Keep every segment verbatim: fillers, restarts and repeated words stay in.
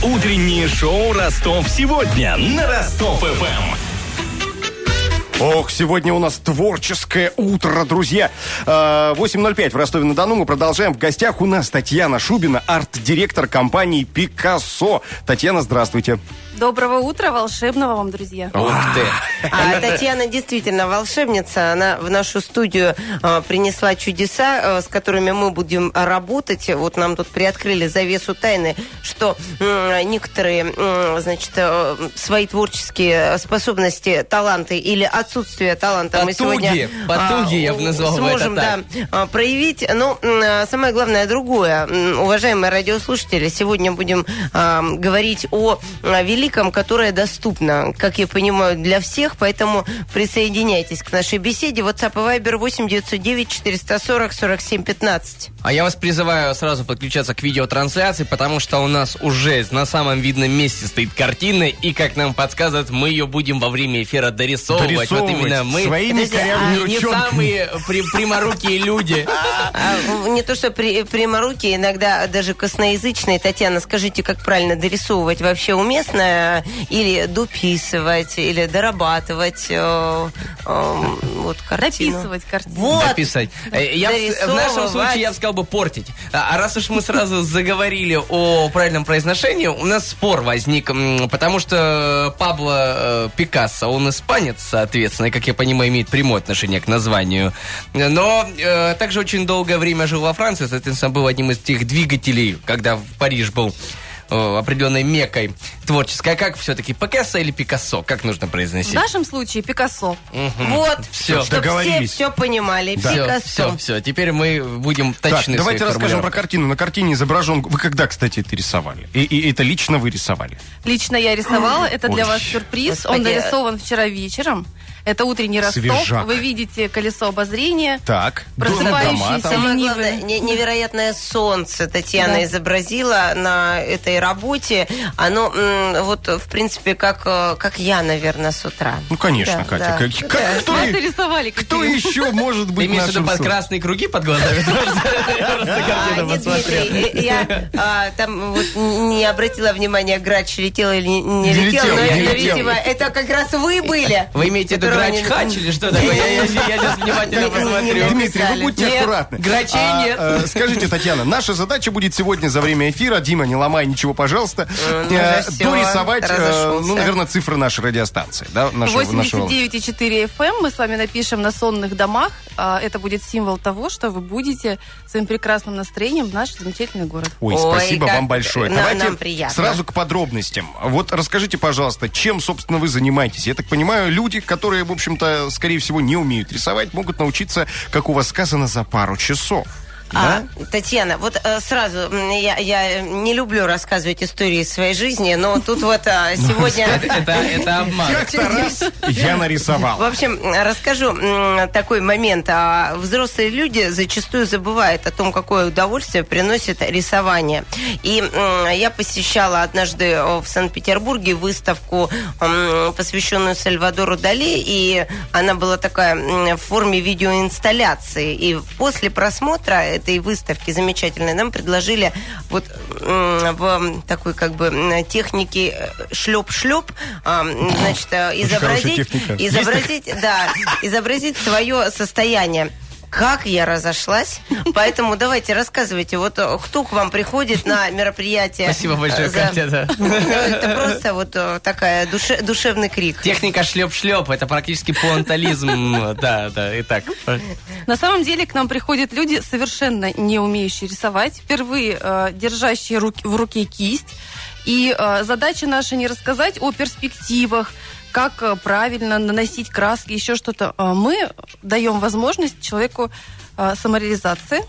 Утреннее шоу «Ростов сегодня» на Ростов-ФМ. Ох, сегодня у нас творческое утро, друзья. восемь ноль пять в Ростове-на-Дону. Мы продолжаем. В гостях у нас Татьяна Шубина, арт-директор компании «Пикассо». Татьяна, здравствуйте. Доброго утра, волшебного вам, друзья. Ух ты. А Татьяна действительно волшебница. Она в нашу студию а, принесла чудеса, а, с которыми мы будем работать. Вот нам тут приоткрыли завесу тайны, что м, некоторые, м, значит, а, свои творческие способности, таланты или отсутствие таланта потуги, мы сегодня потуги, а, я бы назвал сможем это да, а, проявить. Но м, самое главное другое. Уважаемые радиослушатели, сегодня будем а, говорить о великом, которая доступна, как я понимаю, для всех, поэтому присоединяйтесь к нашей беседе. WhatsApp и Viber восемь девятьсот девять четыреста сорок сорок семь пятнадцать. А я вас призываю сразу подключаться к видеотрансляции, потому что у нас уже на самом видном месте стоит картина, и, как нам подсказывают, мы ее будем во время эфира дорисовывать. Дорисовывать. Вот именно мы. Своими корявыми не, не ручонками. самые при, пряморукие люди. А, не то, что при, пряморукие, иногда даже косноязычные. Татьяна, скажите, как правильно дорисовывать? Вообще уместно или дописывать, или дорабатывать э, э, вот, картину? Дописывать картину. Вот. Дописать. Я, в нашем случае я бы сказал бы портить. А раз уж мы сразу заговорили о правильном произношении, у нас спор возник, потому что Пабло Пикассо, он испанец, соответственно, и, как я понимаю, имеет прямое отношение к названию. Но э, также очень долгое время жил во Франции, соответственно, был одним из тех двигателей, когда в Париж был определенной мекой творческой. А как все-таки, Пикассо или Пикассо? Как нужно произносить? В нашем случае Пикассо. Угу. Вот, Все, чтобы все все понимали. Да. Пикассо. Все, все, теперь мы будем точны. Так, давайте расскажем про картину. На картине изображен... Вы когда, кстати, это рисовали? И, и это лично вы рисовали? Лично я рисовала. Это для Ой. вас сюрприз. Господи. Он нарисован вчера вечером. Это утренний Ростов. Свежак. Вы видите колесо обозрения. Так. Просыпающиеся дома там. Самое ленивые. главное, не- невероятное солнце Татьяна Да. изобразила на этой работе. Оно, м, вот, в принципе, как, э, как я, наверное, с утра. Ну, конечно, Да, Катя. да. Как, как- Да. кто, Нас и- и рисовали. кто какие. еще может Ты быть имеешь в виду нашим под су- красные круги под глазами? Просто А, картину нет, посмотрел. Дмитрий, я а, там вот не обратила внимания, грач летел или не, не Не летел, летел, но не это, летел. видимо, это как раз вы были. Вы имеете в виду которого они- грач-хач или что такое? Я, я, я сейчас внимательно Не- не- посмотрю. не Дмитрий, вы будьте Нет, аккуратны. грачей А, нет. э, скажите, Татьяна, наша задача будет сегодня за время эфира, Дима, не ломай ничего, пожалуйста, Ну, уже э, всё, дорисовать, э, разошелся. ну, наверное, цифры нашей радиостанции. Да, нашего, восемьдесят нашего... девять и четыре эф эм мы с вами напишем на сонных домах. А, Это будет символ того, что вы будете своим прекрасным настроением в наш замечательный город. Ой, Ой, спасибо как вам большое. нам- Давайте нам приятно. сразу к подробностям. Вот расскажите, пожалуйста, чем, собственно, вы занимаетесь? Я так понимаю, люди, которые, в общем-то, скорее всего, не умеют рисовать, могут научиться, как у вас сказано, за пару часов. А, Да? Татьяна, вот э, сразу, м, я, я не люблю рассказывать истории из своей жизни, но тут вот а, сегодня... Это, это обман. Как-то раз я нарисовал. В общем, расскажу м, такой момент. А, Взрослые люди зачастую забывают о том, какое удовольствие приносит рисование. И м, я посещала однажды э, в Санкт-Петербурге выставку, м, посвященную Сальвадору Дали, и она была такая м, в форме видеоинсталляции. И после просмотра этой выставки замечательной нам предложили вот м, в такой как бы м, технике э, шлеп-шлеп, а, м, значит, э, изобразить, хорошая техника. изобразить, да, изобразить свое состояние. Как я разошлась. Поэтому давайте рассказывайте, вот э, кто к вам приходит на мероприятие. Спасибо большое, э, за- Катя. Да. Ну, это просто вот э, такая душе- душевный крик. Техника шлеп-шлеп, это практически пуантализм. Да, да, и так. На самом деле к нам приходят люди, совершенно не умеющие рисовать, впервые э, держащие руки, в руке кисть. И э, задача наша не рассказать о перспективах, как э, правильно наносить краски, еще что-то. Э, мы даем возможность человеку э, самореализации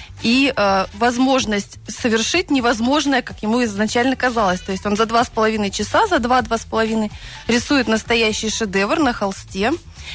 и э, возможность совершить невозможное, как ему изначально казалось. То есть он за два с половиной часа, за два-два с половиной рисует настоящий шедевр на холсте.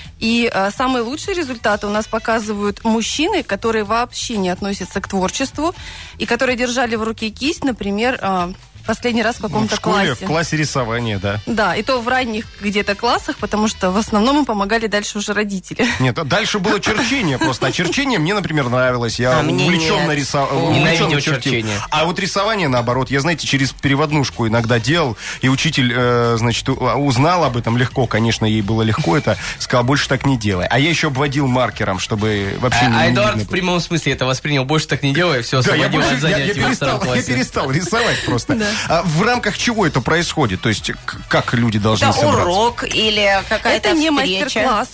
И э, самые лучшие результаты у нас показывают мужчины, которые вообще не относятся к творчеству, и которые держали в руке кисть, например, э, последний раз в каком-то в школе, классе. В классе рисования, да. Да, и то в ранних где-то классах, потому что в основном им помогали дальше уже родители. Нет, дальше было черчение просто. А черчение мне, например, нравилось. Я а увлеченно рисовал. Ненавидел черчение. А вот рисование, наоборот, я, знаете, через переводнушку иногда делал, и учитель, э, значит, узнал об этом легко, конечно, ей было легко это, сказал, больше так не делай. А я еще обводил маркером, чтобы вообще а, не А не Эдуард видно в прямом смысле это воспринял, больше так не делай, все, да, я, освободил больше, от я, занятий я, во втором перестал, я классе. перестал рисовать просто. А в рамках чего это происходит? То есть к- как люди должны Это собраться? урок или какая-то Это не встреча? мастер-класс,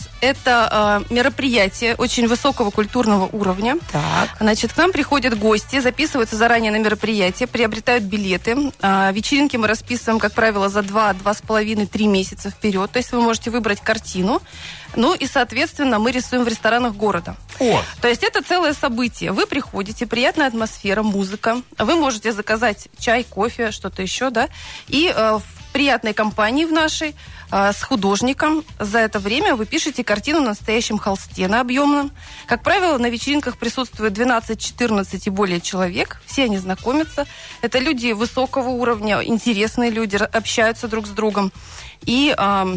это э, мероприятие очень высокого культурного уровня. Так. Значит, к нам приходят гости, записываются заранее на мероприятие, приобретают билеты. А, вечеринки мы расписываем, как правило, за два, два с половиной, три месяца вперед. То есть вы можете выбрать картину. Ну и, соответственно, мы рисуем в ресторанах города. О. То есть это целое событие. Вы приходите, приятная атмосфера, музыка. Вы можете заказать чай, кофе, что-то еще, да. И э, в приятной компании в нашей э, с художником за это время вы пишете картину на настоящем холсте, на объемном. Как правило, на вечеринках присутствует двенадцать-четырнадцать и более человек. Все они знакомятся. Это люди высокого уровня, интересные люди, общаются друг с другом. И э,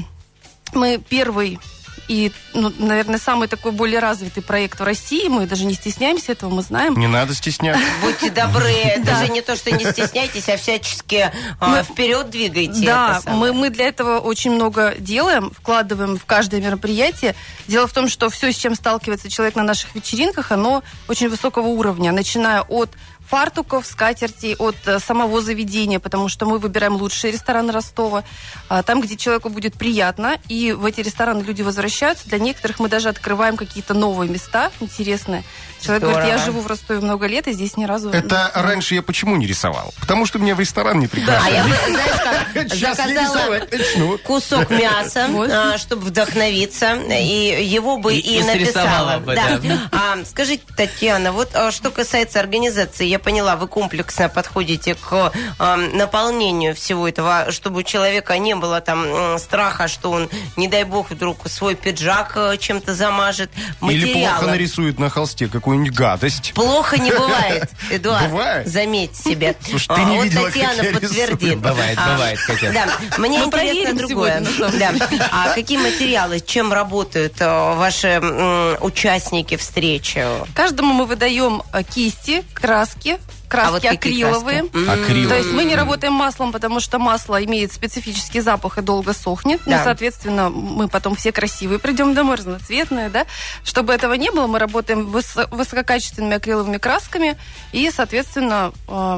мы первый... И, ну, наверное, самый такой более развитый проект в России. Мы даже не стесняемся этого, мы знаем. Не надо стесняться. Будьте добры, даже не то, что не стесняйтесь, а всячески а, вперед двигайте. Да, мы, мы для этого очень много делаем, вкладываем в каждое мероприятие. Дело в том, что все, с чем сталкивается человек на наших вечеринках, оно очень высокого уровня, начиная от фартуков, скатертей, от э, самого заведения, потому что мы выбираем лучшие рестораны Ростова, э, там, где человеку будет приятно, и в эти рестораны люди возвращаются. Для некоторых мы даже открываем какие-то новые места интересные. Человек Здорово. говорит, я живу в Ростове много лет, и здесь ни разу... Это раньше я почему не рисовал? Потому что меня в ресторан не А приглашали. я бы, знаешь как, Сейчас я заказала рисовать начну. кусок мяса, Вот. а, чтобы вдохновиться, и его бы И- и, и написала. срисовала бы, Да. да. А, скажите, Татьяна, вот а, что касается организации, я поняла, вы комплексно подходите к а, наполнению всего этого, чтобы у человека не было там м, страха, что он, не дай бог, вдруг свой пиджак а, чем-то замажет. Или плохо Материалы. нарисует на холсте какую-нибудь гадость. Плохо не бывает, Эдуард. Бывает? Заметь себе. Слушай, ты А, не вот видела, как Татьяна я подтвердит. рисую. Бывает, А, бывает, Катя. Да, мне Мы интересно проверим другое. сегодня, на самом Да. А какие материалы, чем работают э, ваши м, участники встречи? Каждому мы выдаем э, кисти, краски, краски А вот какие акриловые. краски? М. Акрил. То есть мы не работаем маслом, потому что масло имеет специфический запах и долго сохнет. Да. Ну, соответственно, мы потом все красивые придем домой, разноцветные, да. Чтобы этого не было, мы работаем высо- высококачественными акриловыми красками и, соответственно, э,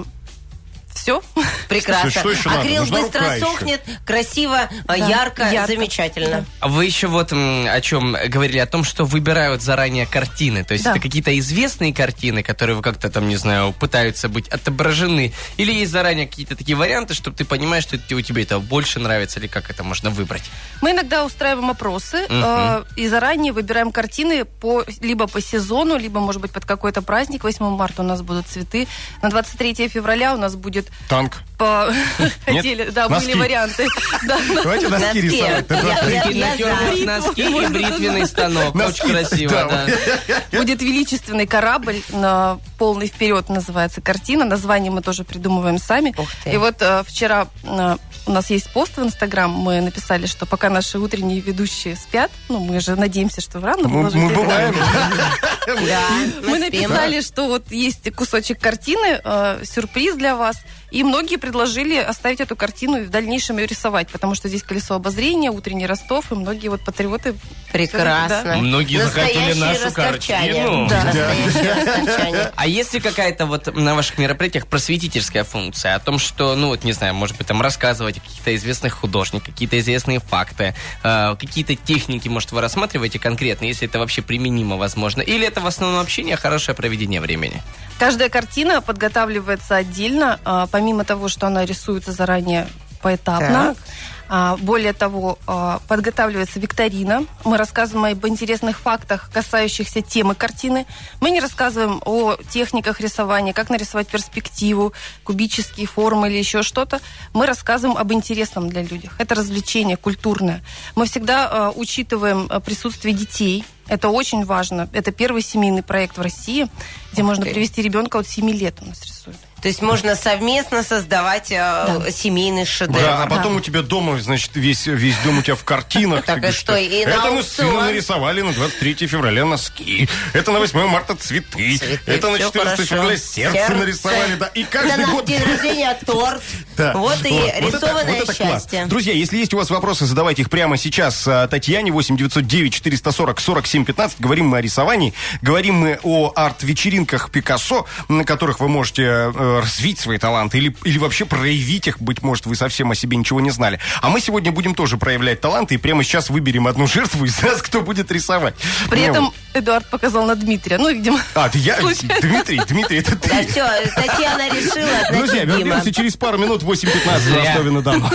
все. Прекрасно. Слушай, что еще надо? Акрил Нужна быстро рука еще. сохнет, красиво, э, ярко, ярко. замечательно. А вы еще вот м, о чем говорили, о том, что выбирают заранее картины. То есть Да. это какие-то известные картины, которые вы как-то там, не знаю, пытаются быть отображены. Или есть заранее какие-то такие варианты, чтобы ты понимаешь, что это- у тебя это больше нравится, или как это можно выбрать? Мы иногда устраиваем опросы Мгм. э, и заранее выбираем картины по, либо по сезону, либо, может быть, под какой-то праздник. восьмого марта у нас будут цветы. На двадцать третьего февраля у нас будет Танк. по... Нет? Хотели, да, Носки. были варианты. Да, Давайте носки Носки. рисовать. Я- я- Такие я натерные за. носки и бритвенный станок. Носки, Очень красиво, да. да. Будет величественный корабль, на полный вперед называется картина. Название мы тоже придумываем сами. Ух ты. И вот э, вчера э, у нас есть пост в Инстаграм, мы написали, что пока наши утренние ведущие спят, ну, мы же надеемся, что рано Мы выложите мы это. бываем. Да, Мы мы спим. написали, что вот есть кусочек картины, э, сюрприз для вас. И многие предложили оставить эту картину и в дальнейшем ее рисовать, потому что здесь колесо обозрения, утренний Ростов, и многие вот патриоты... Прекрасно. Да. Многие захотели Настоящие нашу ростовчане. картину. Да. Настоящие ростовчане. А есть ли какая-то вот на ваших мероприятиях просветительская функция о том, что, ну вот, не знаю, может быть, там рассказывать о каких-то известных художниках, какие-то известные факты, э, какие-то техники, может, вы рассматриваете конкретно, если это вообще применимо, возможно, или это в основном общение, хорошее проведение времени? Каждая картина подготавливается отдельно, а, помимо того, что она рисуется заранее поэтапно. Так. А, более того, а, подготавливается викторина. Мы рассказываем об интересных фактах, касающихся темы картины. Мы не рассказываем о техниках рисования, как нарисовать перспективу, кубические формы или еще что-то. Мы рассказываем об интересном для людей. Это развлечение культурное. Мы всегда а, учитываем а, присутствие детей. Это очень важно. Это первый семейный проект в России, где можно ты. привести ребенка от семи лет у нас рисуют. То есть можно совместно создавать э, да. семейный шедевр. Да, а потом да. у тебя дома, значит, весь, весь дом у тебя в картинах. Так и что? Это мы с сыном нарисовали на двадцать третьего февраля носки. Это на восьмое марта цветы. Это на четырнадцатого февраля сердце нарисовали. Да. И каждый год... день рождения торт. Вот и рисованное счастье. Друзья, если есть у вас вопросы, задавайте их прямо сейчас Татьяне. восемь девятьсот девять четыреста сорок сорок семь пятнадцать. Говорим мы о рисовании. Говорим мы о арт-вечеринках Пикассо, на которых вы можете развить свои таланты или, или вообще проявить их. Быть может, вы совсем о себе ничего не знали. А мы сегодня будем тоже проявлять таланты и прямо сейчас выберем одну жертву из нас, кто будет рисовать. При Мне этом вот... Эдуард показал на Дмитрия. Ну, видимо, А, ты я? Случайно. Дмитрий, Дмитрий, это ты. Да все, Татьяна решила, значит, Друзья, вернемся Дима. через пару минут. восемь пятнадцать в Ростове-на-Дону.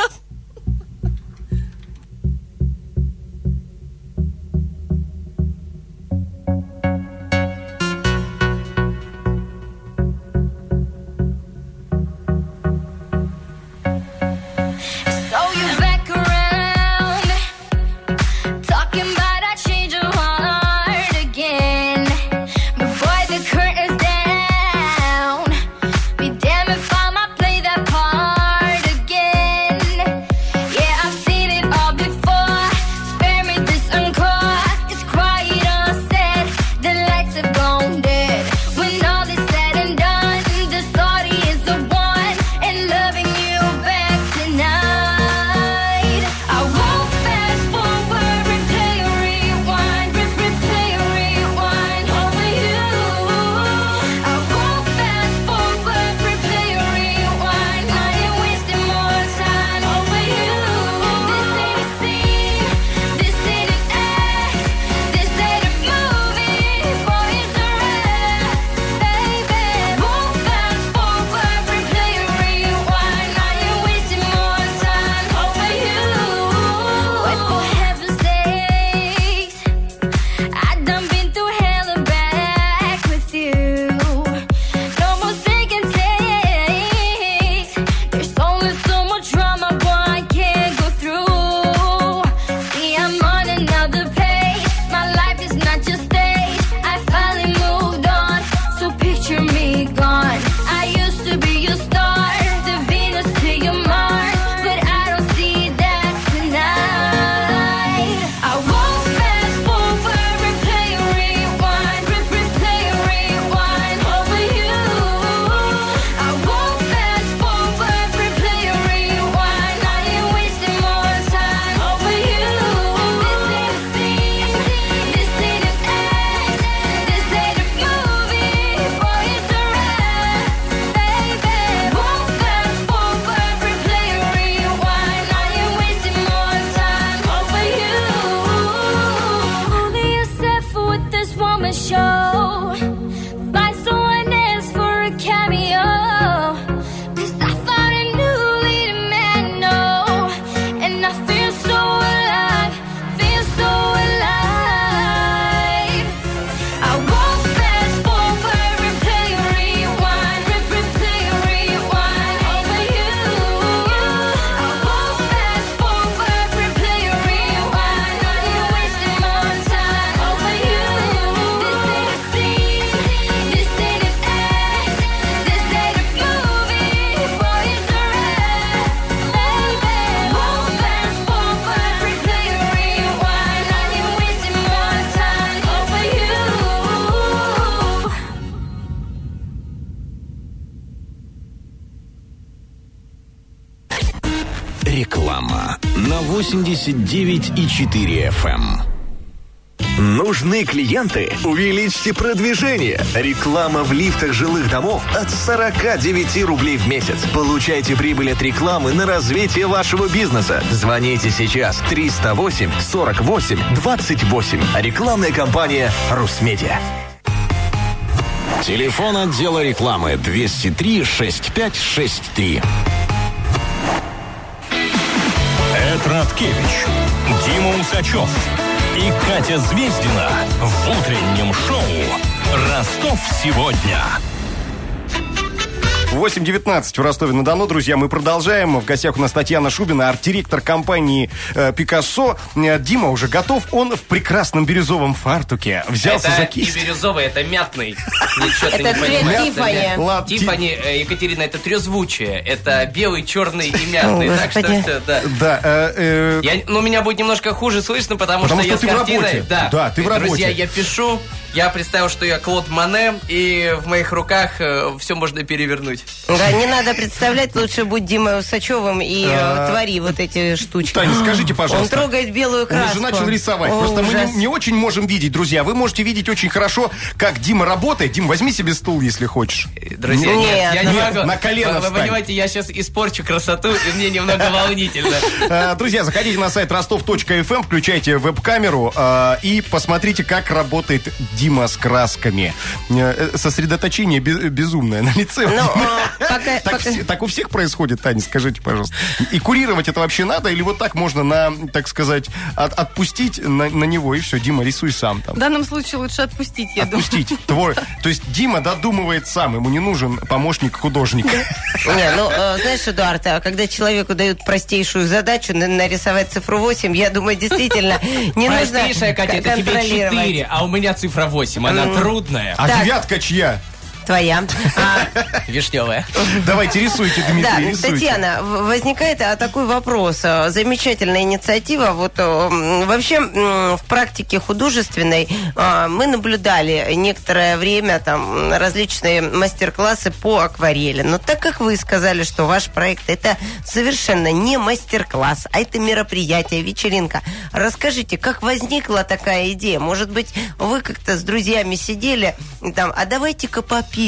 Реклама на восемьдесят девять и четыре эф эм. Нужны клиенты? Увеличьте продвижение. Реклама в лифтах жилых домов от сорок девять рублей в месяц. Получайте прибыль от рекламы на развитие вашего бизнеса. Звоните сейчас триста восемь сорок восемь двадцать восемь. Рекламная компания «Русмедиа». Телефон отдела рекламы двести три шестьдесят пять шестьдесят три. Эд Радкевич, Дима Усачев и Катя Звездина в утреннем шоу «Ростов сегодня». восемь девятнадцать в Ростове-на-Дону, друзья, мы продолжаем. В гостях у нас Татьяна Шубина, арт-директор компании э, «Пикассо». Дима уже готов, он в прекрасном бирюзовом фартуке. Взялся это за кисть. Это не бирюзовый, это мятный. Ничего ты Это не цвет понимаешь. Тиффани. Ладно, Тиффани, э, Екатерина, это трезвучие. Это белый, черный и мятный. О, Так что Господи. все, да. Да, э, э, Я, ну, меня будет немножко хуже слышно, потому, Потому что, что я ты с в картиной... работе. Да, Да, ты в Друзья, работе. я пишу, я представил, что я Клод Моне, и в моих руках э, все можно перевернуть. Да, не надо представлять, лучше будь Димой Усачевым и э, твори вот эти штучки. Таня, скажите, пожалуйста. Он трогает белую Он краску. уже начал рисовать. О, Просто мы ужас. не, не очень можем видеть, друзья. Вы можете видеть очень хорошо, как Дима работает. Дим, возьми себе стул, если хочешь. Друзья, Нет, нет, я нет, не могу. на колено Вы, вы встань. понимаете, я сейчас испорчу красоту, и мне немного волнительно. Э, Друзья, заходите на сайт ростов точка эф эм, включайте веб-камеру э, и посмотрите, как работает Дима с красками. Э, Сосредоточение бе- безумное на лице. Ну, а, пока- Так, пока- все- так у всех происходит, Таня, скажите, пожалуйста. И курировать это вообще надо? Или вот так можно на, так сказать, от- отпустить на, на него, и все, Дима, рисуй сам там. В данном случае лучше отпустить, я думаю. Отпустить. Твор... То есть Дима додумывает сам, ему не нужен помощник художника. Не, ну, э, знаешь, Эдуард, а когда человеку дают простейшую задачу на- нарисовать цифру восемь, я думаю, действительно, не нужно Простейшая, Катя, это тебе контролировать. четыре, а у меня цифра восемь, она трудная. А Так. девятка чья? Твоя. А, Вишневая. Давайте рисуйте, Дмитрий, Да, рисуйте. Татьяна, в- возникает а, такой вопрос. А, Замечательная инициатива. Вот а, м, вообще м, в практике художественной а, мы наблюдали некоторое время там различные мастер-классы по акварели. Но так как вы сказали, что ваш проект это совершенно не мастер-класс, а это мероприятие, вечеринка. Расскажите, как возникла такая идея? Может быть, вы как-то с друзьями сидели и там, а давайте-ка попишем.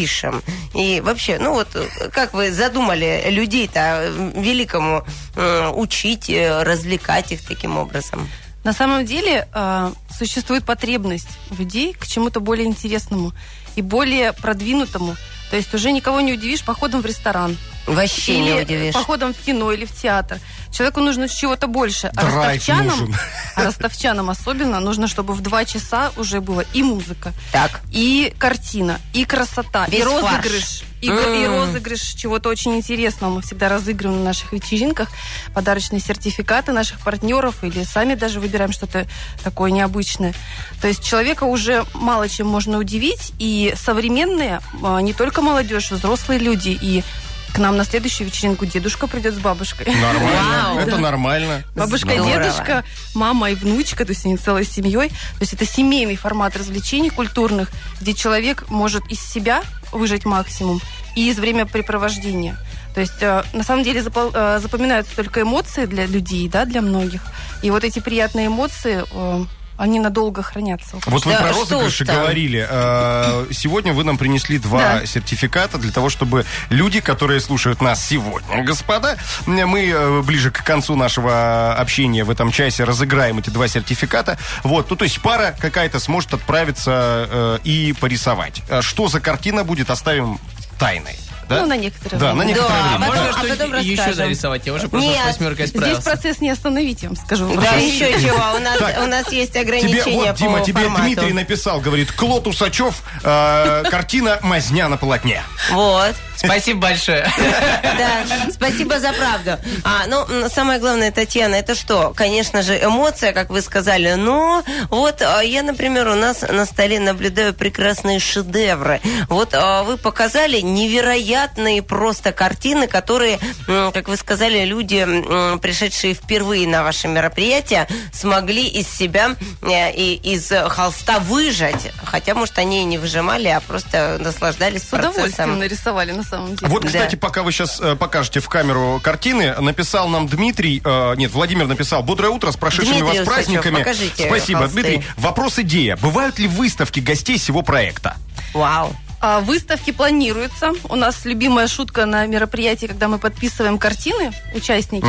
И вообще, ну вот, как вы задумали людей-то великому э, учить, э, развлекать их таким образом? На самом деле э, существует потребность людей к чему-то более интересному и более продвинутому. То есть уже никого не удивишь походом в ресторан. Вообще не Или удивишь. походом в кино или в театр. Человеку нужно чего-то больше. А Драйв ростовчанам, нужен. а ростовчанам особенно нужно, чтобы в два часа уже было и музыка, Так. и картина, и красота, Весь и розыгрыш. И, го- и М. розыгрыш чего-то очень интересного. Мы всегда разыгрываем на наших вечеринках подарочные сертификаты наших партнеров или сами даже выбираем что-то такое необычное. То есть человека уже мало чем можно удивить. И современные, а, не только молодежь, взрослые люди. И к нам на следующую вечеринку дедушка придет с бабушкой. Нормально, Вау. это Да. нормально. Бабушка, Здорово. дедушка, мама и внучка, то есть они целой семьей. То есть это семейный формат развлечений культурных, где человек может из себя выжать максимум и из времяпрепровождения. То есть э, на самом деле запол- э, запоминаются только эмоции для людей, да, для многих. И вот эти приятные эмоции, э, они надолго хранятся. Вот вы Да, про что розыгрыши уж там. говорили. Э, Сегодня вы нам принесли два Да. сертификата для того, чтобы люди, которые слушают нас сегодня, господа, мы э, ближе к концу нашего общения в этом часе разыграем эти два сертификата. Вот, ну то есть пара какая-то сможет отправиться э, и порисовать. А что за картина будет, оставим тайной. Да? Ну, на некоторое Да, на время. некоторое Да, время. а Можно потом- что-нибудь потом еще расскажем. нарисовать? Я уже просто Нет, с восьмеркой Здесь справился. процесс не остановить, я вам скажу. Да, еще чего. У нас, Так. у нас есть Тебе, ограничения вот, Дима, по тебе формату. Дмитрий написал, говорит, Клод Усачев, э, картина «Мазня на полотне». Вот. Спасибо большое. Да, спасибо за правду. А, ну, м, самое главное, Татьяна, это что? Конечно же, эмоция, как вы сказали. Но вот а, я, например, у нас на столе наблюдаю прекрасные шедевры. Вот а, вы показали невероятные просто картины, которые, м, как вы сказали, люди, м, пришедшие впервые на ваше мероприятие, смогли из себя э, и из холста выжать. Хотя, может, они и не выжимали, а просто наслаждались С удовольствием процессом. нарисовали, на самом деле. Вот, Да. кстати, пока вы сейчас э, покажете в камеру картины, написал нам Дмитрий, э, нет, Владимир написал: «Бодрое утро, с прошедшими Дмитрий вас Усачев, праздниками». покажите Спасибо, холсты. Дмитрий. Вопрос-идея. Бывают ли выставки гостей всего проекта? Вау. А, Выставки планируются. У нас любимая шутка на мероприятии, когда мы подписываем картины, участники,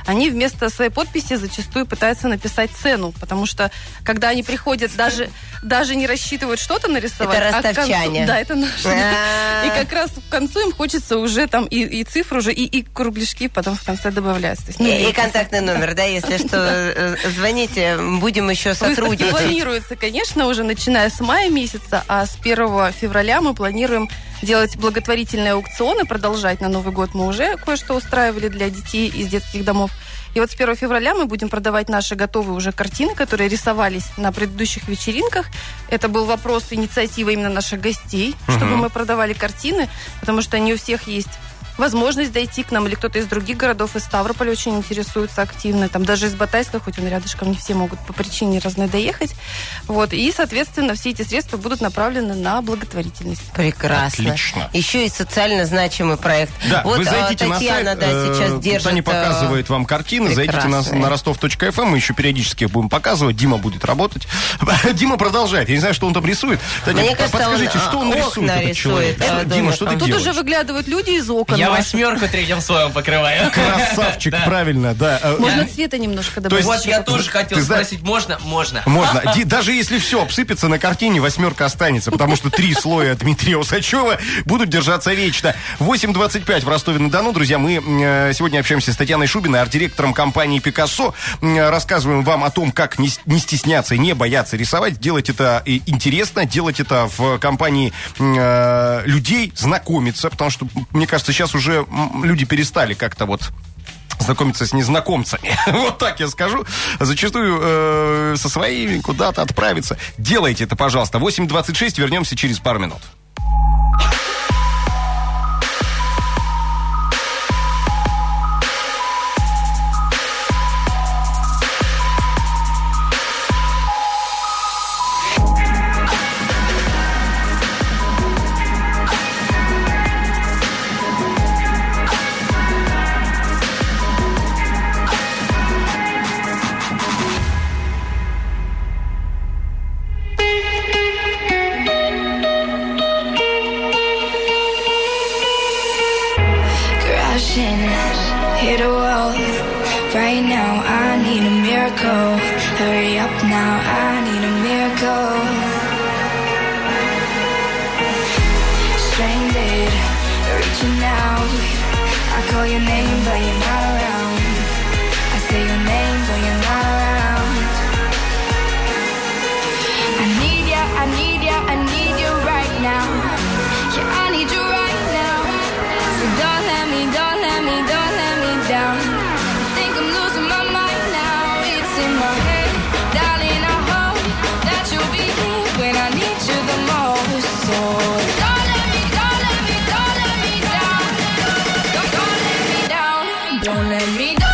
они вместо своей подписи зачастую пытаются написать цену, потому что когда они приходят, даже, даже не рассчитывают что-то нарисовать. Это ростовчане. А к концу, да, это наши. И как раз к концу им хочется уже там и, и цифру уже, и, и кругляшки потом в конце добавляются. То есть, и, и контактный номер, да, если что, звоните, будем еще сотрудничать. Планируется, конечно, уже начиная с мая месяца, а с первого февраля мы планируем делать благотворительные аукционы, продолжать на Новый год. Мы уже кое-что устраивали для детей из детских домов. И вот с первого февраля мы будем продавать наши готовые уже картины, которые рисовались на предыдущих вечеринках. Это был вопрос инициативы именно наших гостей, uh-huh. чтобы мы продавали картины, потому что не у всех есть возможность дойти к нам, или кто-то из других городов, из Ставрополя очень интересуется активно, там даже из Батайска, хоть он рядышком, не все могут по причине разной доехать. Вот. И, соответственно, все эти средства будут направлены на благотворительность. Прекрасно. Отлично. Еще и социально значимый проект. Да, вот, вы зайдите Татьяна, на сайт, да, сейчас э, держит... Таня показывает вам картины, зайдите на, на ростов точка эф эм, мы еще периодически их будем показывать, Дима будет работать. Дима продолжает, я не знаю, что он там рисует. Таня, Мне кажется, подскажите, он, что он рисует, этот человек? Да, Дима, что ты Тут делаешь? уже выглядывают люди из окон. Я восьмерку третьим слоем покрываю. Красавчик, Да. правильно, да. Можно цвета немножко добавить. То Вот я тоже хотел Ты зна- спросить, можно? Можно. Можно. Ди- Даже если все обсыпется на картине, восьмерка останется, потому что три слоя Дмитрия Усачева будут держаться вечно. восемь двадцать пять в Ростове-на-Дону. Друзья, мы э, сегодня общаемся с Татьяной Шубиной, арт-директором компании «Пикассо». Э, рассказываем вам о том, как не, не стесняться и не бояться рисовать, делать это и интересно, делать это в компании э, людей, знакомиться, потому что, мне кажется, сейчас уже м, люди перестали как-то вот знакомиться с незнакомцами. Вот так я скажу. Зачастую э, со своими куда-то отправиться. Делайте это, пожалуйста. восемь двадцать шесть, вернемся через пару минут. Hit a wall. Right now I need a miracle. Hurry up now, I need a miracle. Stranded, reaching out. I call your name but you're not around. I say your name but you're not around. I need ya, I need ya, I need you right now. Yeah, I need you right now. So don't let me, don't let me, don't let me down. I think I'm losing my mind now. It's in my head, darling, I hope that you'll be here when I need you the most. So don't let me, don't let me, don't let me down. Don't, don't let me down. Don't let me down.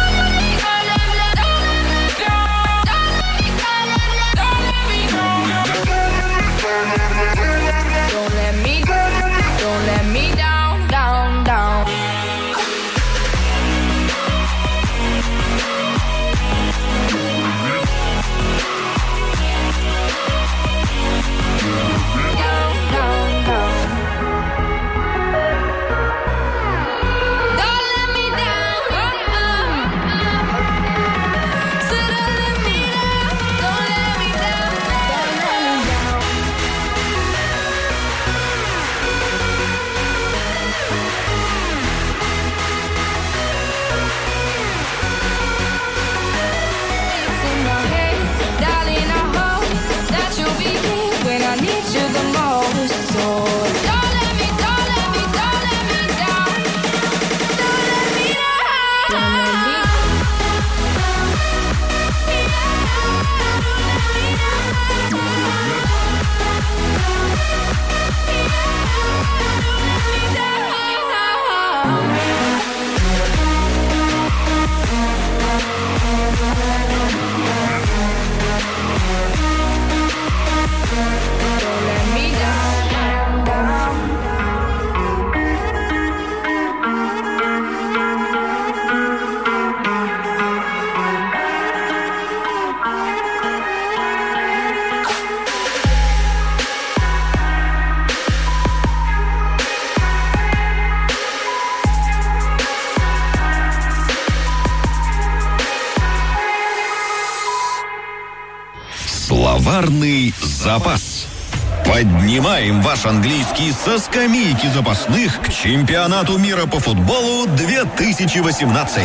Словарный запас. Поднимаем ваш английский со скамейки запасных к чемпионату мира по футболу две тысячи восемнадцать.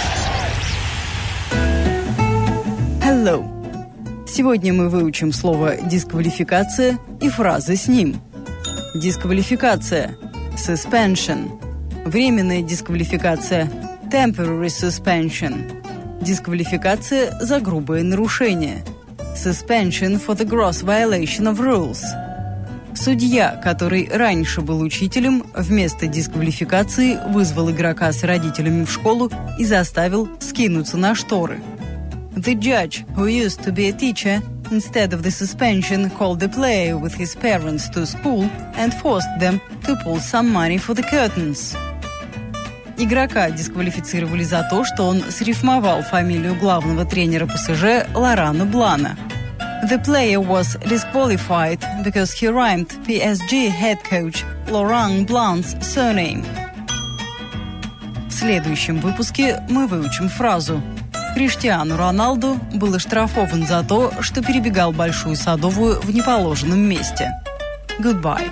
Hello. Сегодня мы выучим слово «дисквалификация» и фразы с ним. Дисквалификация – suspension. Временная дисквалификация – temporary suspension. Дисквалификация за грубое нарушение. Suspension for the gross violation of rules. Судья, который раньше был учителем, вместо дисквалификации вызвал игрока с родителями в школу и заставил скинуться на шторы. The judge, who used to be a teacher, instead of the suspension, called the player with his parents to school and forced them to pull some money for the curtains. Игрока дисквалифицировали за то, что он срифмовал фамилию главного тренера ПСЖ Лорана Блана. The player was disqualified because he rhymed пи эс джи head coach Laurent Blanc's surname. В следующем выпуске мы выучим фразу «Криштиану Роналду был оштрафован за то, что перебегал Большую Садовую в неположенном месте». Goodbye.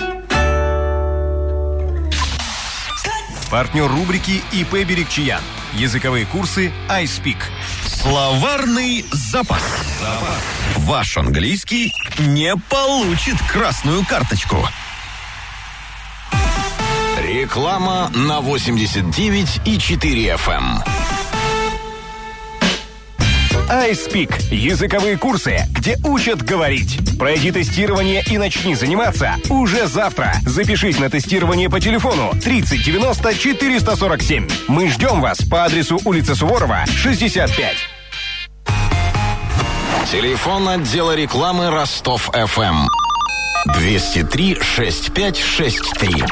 Партнер рубрики ИП Берегчиян. Языковые курсы iSpeak. Словарный запас. Ваш английский не получит красную карточку. Реклама на восемьдесят девять и четыре эф эм. iSpeak – языковые курсы, где учат говорить. Пройди тестирование и начни заниматься уже завтра. Запишись на тестирование по телефону тридцать девяносто четыреста сорок семь. Мы ждем вас по адресу улица Суворова, шестьдесят пять. Телефон отдела рекламы Ростов-ФМ. двести три шестьдесят пять шестьдесят три.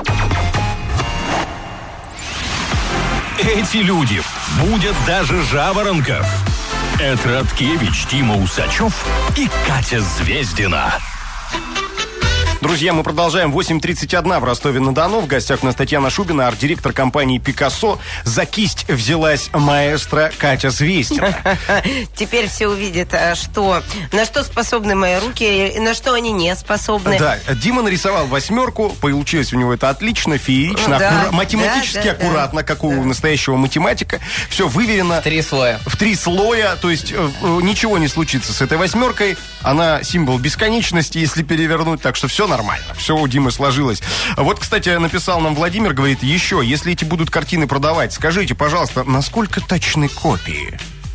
Эти люди будут даже жаворонков. Это Радкевич, Тима Усачев и Катя Звездина. Друзья, мы продолжаем. восемь тридцать один в Ростове-на-Дону. В гостях у нас Татьяна Шубина, арт-директор компании «Пикассо». За кисть взялась маэстро Катя Звездина. Теперь все увидят, что, на что способны мои руки и на что они не способны. Да, Дима нарисовал восьмерку. Получилось у него это отлично, феерично, да, аккура- математически да, да, аккуратно, да, как у да. настоящего математика. Все выверено. В три слоя. В три слоя. То есть э, ничего не случится с этой восьмеркой. Она символ бесконечности, если перевернуть. Так что все нормально. Все у Димы сложилось. Вот, кстати, написал нам Владимир, говорит, еще, если эти будут картины продавать, скажите, пожалуйста, насколько точны копии?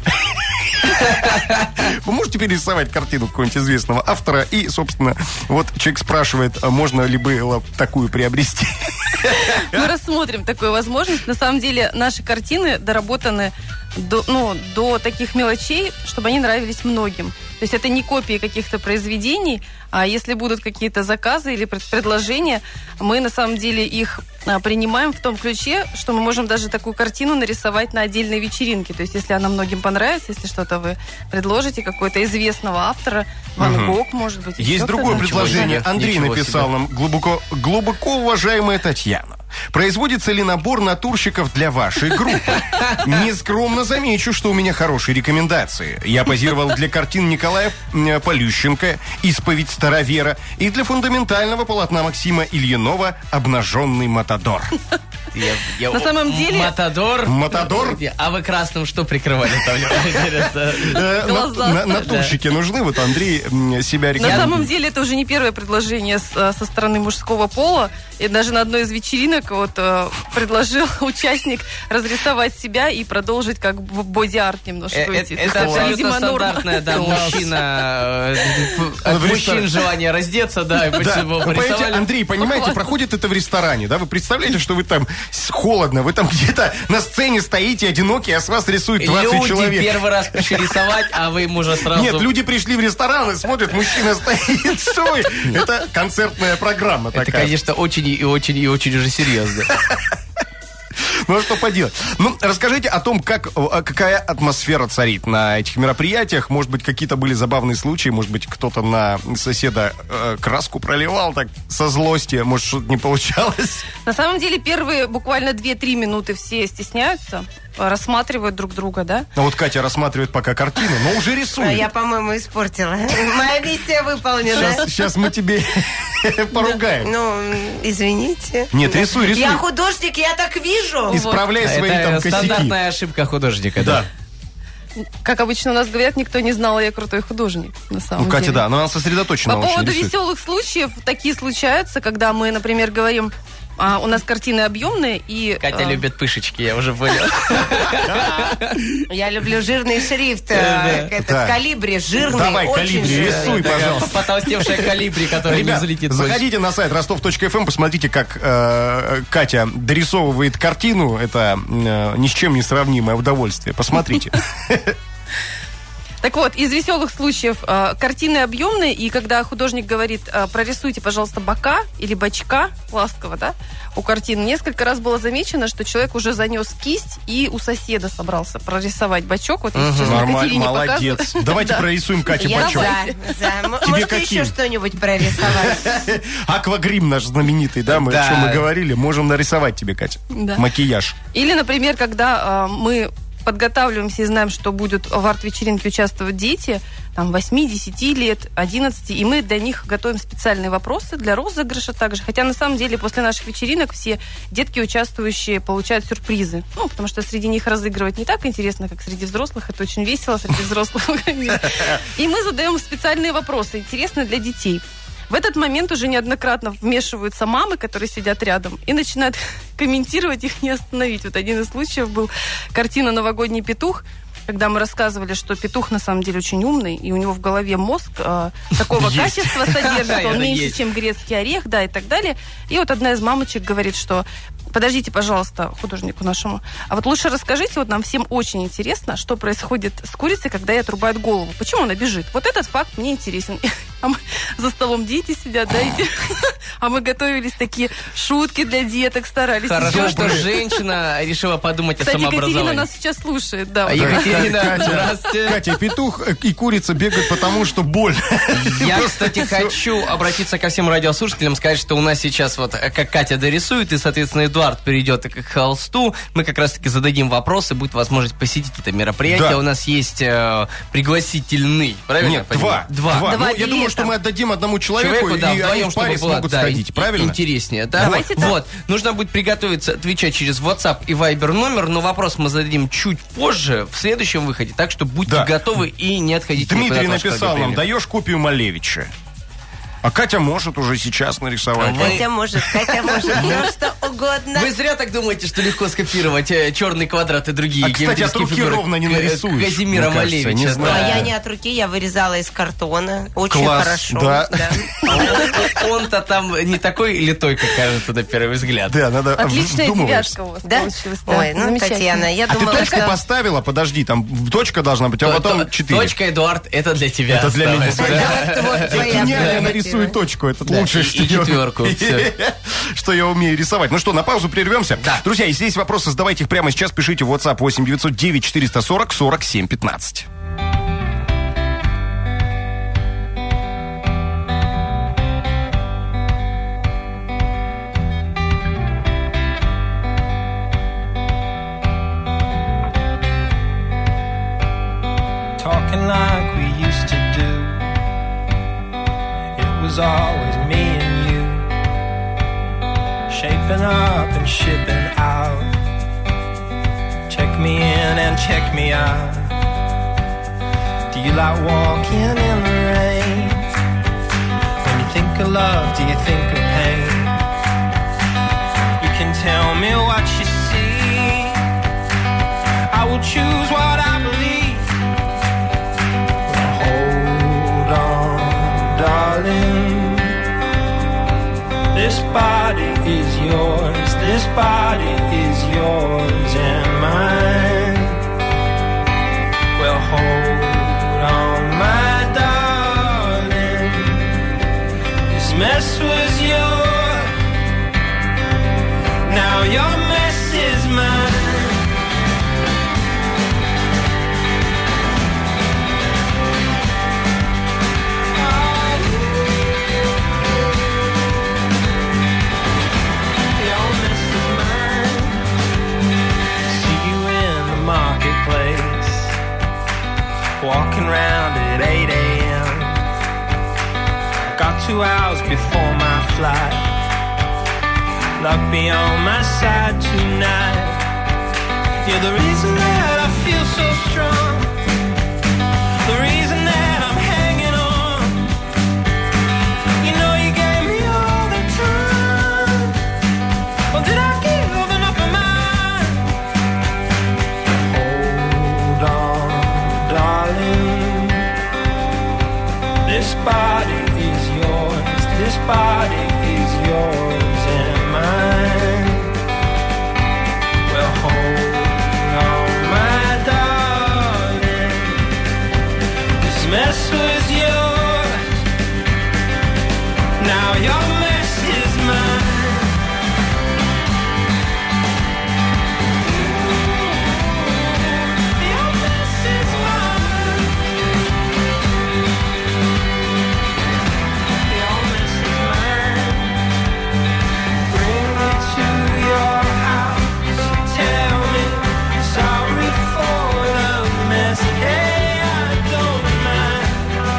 Вы можете перерисовать картину какого-нибудь известного автора? И, собственно, вот человек спрашивает, можно ли было такую приобрести? Мы рассмотрим такую возможность. На самом деле наши картины доработаны до, ну, до таких мелочей, чтобы они нравились многим. То есть это не копии каких-то произведений, а если будут какие-то заказы или предложения, мы на самом деле их а, принимаем в том ключе, что мы можем даже такую картину нарисовать на отдельной вечеринке. То есть если она многим понравится, если что-то вы предложите, какого-то известного автора, Ван Гог, может быть. Есть другое предложение. Андрей написал нам, глубоко, глубоко уважаемая Татьяна. Производится ли набор натурщиков для вашей группы? Нескромно замечу, что у меня хорошие рекомендации. Я позировал для картин Николая Полющенко «Исповедь старовера» и для фундаментального полотна Максима Ильинова «Обнаженный матадор». Я, я, На самом деле... Матадор? Матадор? А вы красным что прикрывали там? Э, Глаза. на- Натурщики нужны, вот Андрей м, себя На рекомендует. самом деле это уже не первое предложение с- со стороны мужского пола. И даже на одной из вечеринок вот, э, предложил участник разрисовать себя и продолжить как в боди-арт немножко Э, идти. э, Это То есть абсолютно норма. стандартное, да, мужчина... э, От В ресторан. мужчин желание раздеться, да, и Да, почему вы понимаете, порисовали. Андрей, понимаете, проходит это в ресторане, да? Вы представляете, что вы там с- холодно, вы там где-то на сцене стоите одинокие, а с вас рисует двадцать Люди человек. первый раз пришли рисовать, а вы ему уже сразу... Нет, люди пришли в ресторан и смотрят, мужчина стоит. Что вы? Это концертная программа Это, такая. конечно, очень и очень и очень уже серьезно. Ну, а что поделать? Ну, расскажите о том, как, какая атмосфера царит на этих мероприятиях. Может быть, какие-то были забавные случаи. Может быть, кто-то на соседа э, краску проливал так со злости. Может, что-то не получалось. На самом деле, первые буквально две-три минуты все стесняются, рассматривают друг друга, да? А вот Катя рассматривает пока картину, но уже рисует. Я, по-моему, испортила. Моя миссия выполнена. Сейчас, сейчас мы тебе поругаем. Ну, извините. Нет, рисуй, рисуй. Я художник, я так вижу. Исправляй свои там Это косяки. стандартная ошибка художника. Да. Как обычно у нас говорят, никто не знал, я крутой художник, на самом Ну, Катя, деле. да, но она сосредоточена По очень поводу рисует. веселых случаев, такие случаются, когда мы, например, говорим, а, у нас картины объемные, и... Катя а, любит пышечки, я уже понял. Я люблю жирный шрифт. Да. Этот Да. калибри, жирный, Давай, очень калибри, жирный. рисуй, пожалуйста. Потолстевшая калибри, которая не Ребят, залетит больше. заходите на сайт ростов точка эф эм, посмотрите, как э, Катя дорисовывает картину. Это э, ни с чем не сравнимое удовольствие. Посмотрите. Так вот, из веселых случаев э, картины объемные, и когда художник говорит, э, прорисуйте, пожалуйста, бока или бочка, ласково, да, у картины, несколько раз было замечено, что человек уже занес кисть и у соседа собрался прорисовать бочок. Вот я сейчас на Нормально, Катерине молодец. показываю. Давайте Да. прорисуем Кате Я бочок. за, за. М- Тебе Можете каким? еще что-нибудь прорисовать? Аквагрим наш знаменитый, да, мы, Да. о чем мы говорили, можем нарисовать тебе, Катя. Да. Макияж. Или, например, когда э, мы подготавливаемся и знаем, что будут в арт-вечеринке участвовать дети, там, восемь-десять лет, одиннадцать, и мы для них готовим специальные вопросы для розыгрыша также. Хотя, на самом деле, после наших вечеринок все детки, участвующие, получают сюрпризы. Ну, потому что среди них разыгрывать не так интересно, как среди взрослых. Это очень весело среди взрослых. И мы задаем специальные вопросы, интересные для детей. В этот момент уже неоднократно вмешиваются мамы, которые сидят рядом, и начинают комментировать, их не остановить. Вот один из случаев был картина «Новогодний петух», когда мы рассказывали, что петух на самом деле очень умный, и у него в голове мозг э, такого Есть. качества содержится, он Это меньше, есть. чем грецкий орех, да, и так далее. И вот одна из мамочек говорит, что подождите, пожалуйста, художнику нашему, а вот лучше расскажите, вот нам всем очень интересно, что происходит с курицей, когда ей отрубают голову. Почему она бежит? Вот этот факт мне интересен. А мы за столом дети сидят, да, и а мы готовились такие шутки для деток, старались. Хорошо, что Добрые. женщина решила подумать о Кстати, Екатерина самообразовании. нас сейчас слушает, да. А вот. Екатерина, Катя, здравствуйте. Катя, петух и курица бегают, потому что боль. Я, кстати, хочу обратиться ко всем радиослушателям, сказать, что у нас сейчас вот, как Катя дорисует, и, соответственно, Эдуард перейдет к холсту, мы как раз-таки зададим вопросы, будет возможность посетить это мероприятие. Да. У нас есть э, пригласительный, правильно? Нет, я понимаю? два. Два. Два Ну, я билета. думаю, что мы отдадим одному человеку, Человеку, да, и они вдвоем, в паре чтобы было, смогут да, сходить, и- правильно? Интереснее, да? Давайте вот. так. Вот. Нужно будет приготовиться отвечать через WhatsApp и Viber номер, но вопрос мы зададим чуть позже, в следующем выходе, так что будьте Да. готовы и не отходите Дмитрий никуда от вашего написал нам, радиоприемника. даешь копию Малевича. А Катя может уже сейчас нарисовать. Вы- Катя может, Катя может, все что угодно. Вы зря так думаете, что легко скопировать э, черный квадрат и другие А, кстати, от геометрические руки фигуры ровно не К- нарисуешь, Казимира мне кажется, Малевича. не да. знаю. А я не от руки, я вырезала из картона. Очень Класс, хорошо. да. Он-то там не такой литой, как кажется на первый взгляд. Да, надо Отличная вдумываешься. девятка у вас Да? получилась. Да, Ой, ну, замечательно. Татьяна, я А ты думала, точку что... поставила? Подожди, там точка должна быть, а То- потом то- четыре. Точка, Эдуард, это для тебя. Это для меня. осталось, да. Это вот твоя Няня прерогатива. нарисует точку, это Да, лучшее, и- что и я- четверку, всё. что я умею рисовать. Ну что, на паузу прервемся? Да. Друзья, если есть вопросы, задавайте их прямо сейчас, пишите в WhatsApp восемь девятьсот девять четыреста сорок сорок семь пятнадцать. Talking like we used to do. It was always me and you, shaping up and shipping out. Check me in and check me out. Do you like walking in the rain? When you think of love, do you think of pain? You can tell me what you see. I will choose what I believe. Hold on, darling. This body is yours. This body is yours and mine. Well, hold on, my darling. This mess was yours. Now your mess is mine. walking round at eight a.m. I got two hours before my flight. Luck be on my side tonight. You're the reason that I feel so strong. The reason that I'm hanging on. You know you gave me all the time. Well, did I give enough of mine? Hold on, darling. This body is yours. This body is yours and mine. Well, hold on, my darling. This mess was yours. Now your mess is mine. Your mess is mine. Your mess is mine. Bring me to your house. Tell me sorry for the mess. Hey, I don't mind.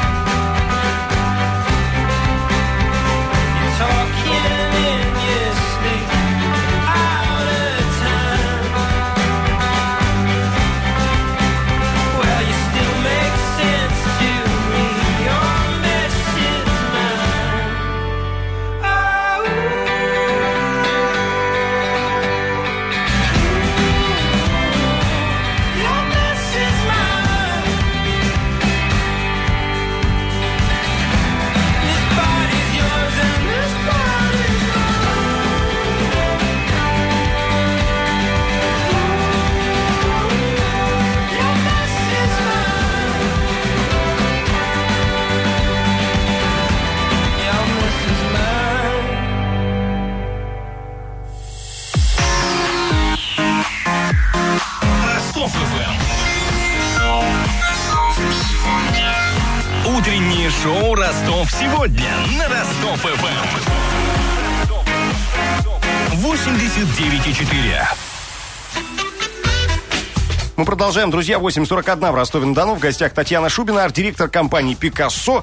You're talking in your sleep, out of time. Well, you still make sense to me. Your mess is mine. Oh, your mess is mine. This body's yours and this body's mine. Your mess is mine. Your mess is mine. Ростов ФМ. Утреннее шоу «Ростов сегодня» на Ростов ФМ. восемьдесят девять и четыре. Мы продолжаем, друзья. восемь сорок один в Ростове-на-Дону. В гостях Татьяна Шубина, арт-директор компании «Пикассо».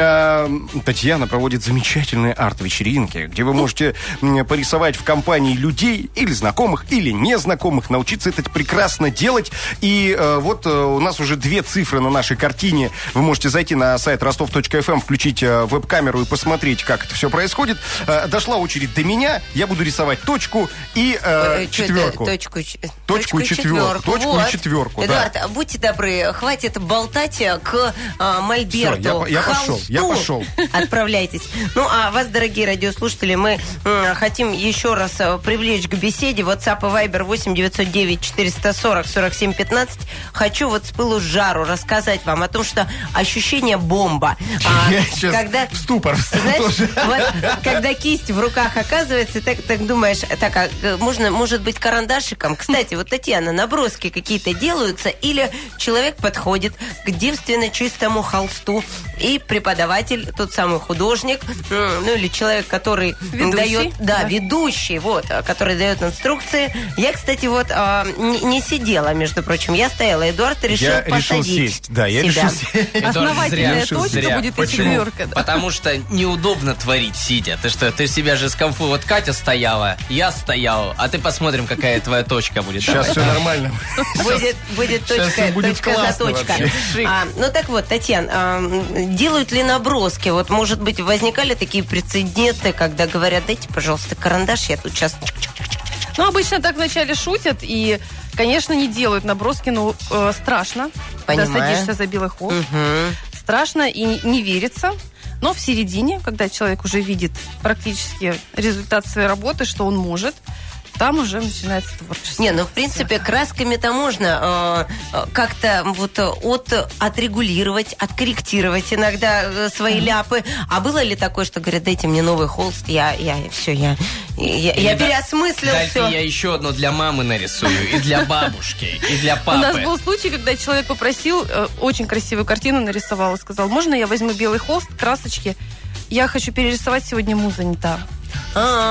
Э, Татьяна проводит замечательные арт-вечеринки, где вы можете м, порисовать в компании людей или знакомых, или незнакомых, научиться это прекрасно делать. И э, вот э, у нас уже две цифры на нашей картине. Вы можете зайти на сайт ростов точка эф эм, включить э, веб-камеру и посмотреть, как это все происходит. Э, дошла очередь до меня. Я буду рисовать точку и э, Э, четверку. чё это? Точку, ч- Точку и четверку. Точку и Вот. четверку, да. Эдуард, будьте добры, хватит болтать к а, Мольберту, Всё, я- я к пошел, холсту. я пошел. Отправляйтесь. Ну, а вас, дорогие радиослушатели, мы м, хотим еще раз э, привлечь к беседе. WhatsApp и Viber восемь девятьсот девять четыреста сорок сорок семь пятнадцать. Хочу вот с пылу с жару рассказать вам о том, что ощущение бомба. А, Я сейчас когда, в ступор встал знаешь, тоже. вот, когда кисть в руках оказывается, так, так думаешь, так, а, э, можно, может быть, карандашиком. Кстати, вот, Татьяна, наброски какие-то делаются, или человек подходит к девственно чистому холсту, и преподаватель, тот самый художник, м, ну или человек, который Ведущий. дает, да, Да. ведущий, вот, а, который дает инструкции. Я, кстати, вот а, не, не сидела, между прочим, я стояла. Эдуард решил Я решил посадить сесть. Да, я себя. решил сесть. Эдуард, Основательная зря, точка зря. будет и Почему? четверка. Да. Потому что неудобно творить сидя. Ты что, ты себя же с комфортом. Вот Катя стояла, я стоял, а ты посмотрим, какая твоя точка будет. Сейчас Давай. все нормально. Будет, будет Сейчас точка, всё будет точка классно заточка. вообще. А, ну так вот, Татьяна, а, делают ли наброски? Вот, может быть, возникали такие прецеденты, когда говорят, дайте, пожалуйста, карандаш, я тут сейчас... Ну, обычно так вначале шутят и, конечно, не делают наброски, но э, страшно. Когда Понимаю. садишься за белый холст. Мгм. Страшно и не верится. Но в середине, когда человек уже видит практически результат своей работы, что он может, там уже начинается творчество. Не, ну, в принципе, красками-то можно э, э, как-то вот э, от, отрегулировать, откорректировать иногда э, свои ляпы. А было ли такое, что говорят, дайте мне новый холст, я, я все, я, я, я Или да- переосмыслил Дайте все. я еще одно для мамы нарисую, и для бабушки, и для У нас папы. был случай, когда человек попросил, э, очень красивую картину нарисовал, и сказал, можно я возьму белый холст, красочки? Я хочу перерисовать, сегодня муза не та. А-а.